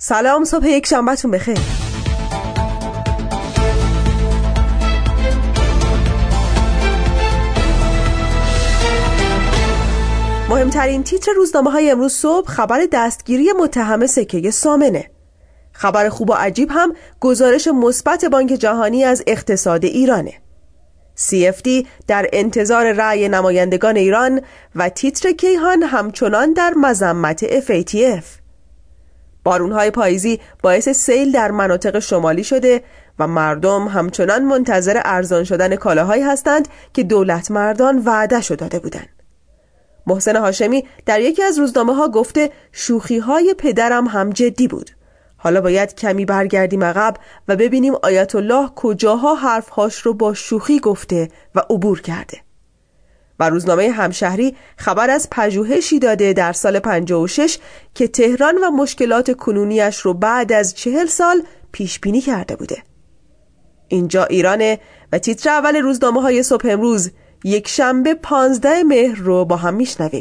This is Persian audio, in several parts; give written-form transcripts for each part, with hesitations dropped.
سلام، صبح یک شنبهتون بخیر. مهمترین تیتر روزنامه‌های امروز صبح خبر دستگیری متهم سکه سامنه. خبر خوب و عجیب هم گزارش مثبت بانک جهانی از اقتصاد ایرانه. CFD در انتظار رأی نمایندگان ایران و تیتر کیهان همچنان در مذمت FATF. بارونهای پاییزی باعث سیل در مناطق شمالی شده و مردم همچنان منتظر ارزان شدن کالاهایی هستند که دولت مردان وعده‌شو داده بودند. محسن هاشمی در یکی از روزنامه‌ها گفته شوخی‌های پدرم هم جدی بود. حالا باید کمی برگردیم عقب و ببینیم آیت الله کجاها حرفهاش رو با شوخی گفته و عبور کرده. و روزنامه همشهری خبر از پژوهشی داده در سال 56 که تهران و مشکلات کنونیش رو بعد از 40 سال پیش بینی کرده بوده. اینجا ایرانه و تیتر اول روزنامه‌های صبح امروز یک شنبه 15 مهر رو با هم میشنویم.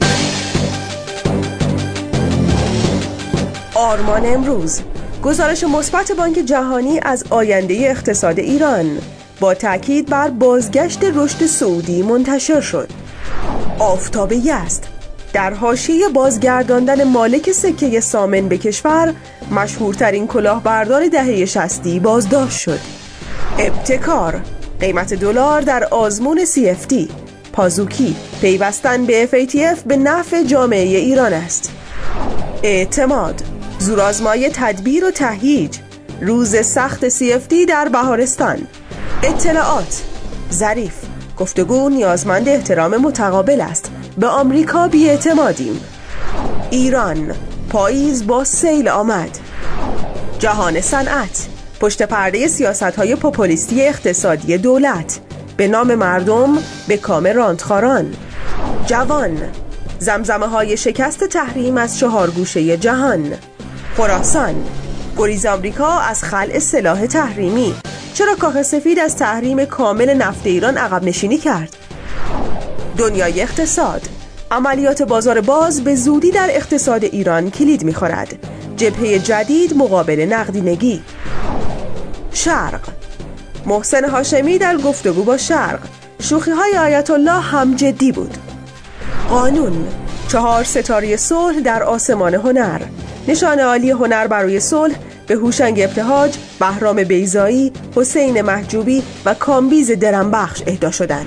آرمان امروز، گزارش مثبت بانک جهانی از آینده اقتصاد ایران با تاکید بر بازگشت رشد سعودی منتشر شد. آفتاب یزد، در حاشیه بازگرداندن مالک سکه سامن به کشور، مشهورترین کلاهبردار دهه 60 بازداشت شد. ابتکار، قیمت دلار در آزمون CFD، پازوکی، پیوستن به FATF به نفع جامعه ایران است. اعتماد، زورآزمایی تدبیر و تهییج، روز سخت CFD در بهارستان. اطلاعات، ظریف، گفتگو نیازمند احترام متقابل است، به آمریکا بی‌اعتمادیم. ایران، پاییز با سیل آمد. جهان صنعت، پشت پرده سیاست‌های پوپولیستی اقتصادی دولت، به نام مردم به کام رانتخاران. جوان، زمزمه‌های شکست تحریم از 4 گوشه جهان. خراسان، گریز آمریکا از خلع سلاح تحریمی، چرا کاخ سفید از تحریم کامل نفت ایران عقب نشینی کرد؟ دنیای اقتصاد، عملیات بازار باز به زودی در اقتصاد ایران کلید می‌خورد. جبهه جدید مقابل نقدینگی. شرق، محسن هاشمی در گفتگو با شرق، شوخی‌های آیت الله هم جدی بود. قانون، 4 ستاره صلح در آسمان هنر، نشان عالی هنر برای صلح به هوشنگ ابتهاج، بهرام بیضایی، حسین محجوبی و کامبیز درنبخش اهدا شدند.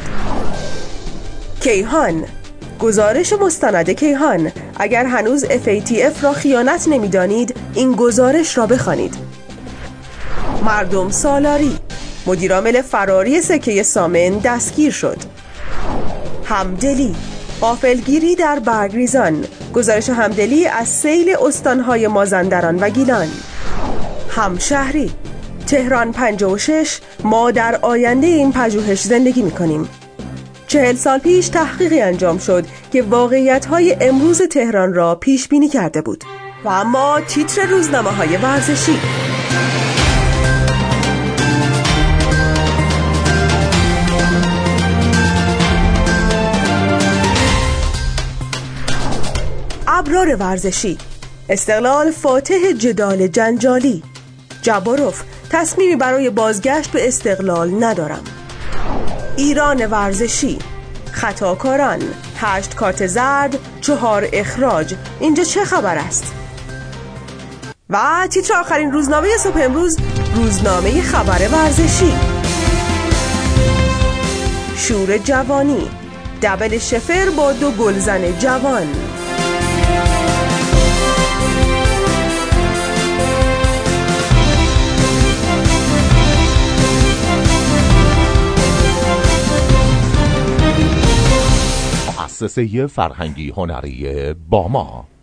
کیهان، گزارش مستند کیهان، اگر هنوز FATF را خیانت نمی‌دانید این گزارش را بخوانید. مردم سالاری، مدیرعامل فراری سکه سامن دستگیر شد. همدلی، غافلگیری در برگریزان، گزارش همدلی از سیل استانهای مازندران و گیلان. همشهری، تهران 56، ما در آینده این پژوهش زندگی می‌کنیم. 40 سال پیش تحقیقی انجام شد که واقعیت‌های امروز تهران را پیش بینی کرده بود. و اما تیتر روزنامه‌های ورزشی. ابرار ورزشی، استقلال فاتح جدال جنجالی. جباروف، تصمیمی برای بازگشت به استقلال ندارم. ایران ورزشی، خطاکاران، 8 کارت زرد، 4 اخراج، اینجا چه خبر است؟ و تیتر آخرین روزنامه صبح امروز، روزنامه خبر ورزشی. شور جوانی، دبل شفر با 2 گلزن جوان. مؤسسه فرهنگی هنری باما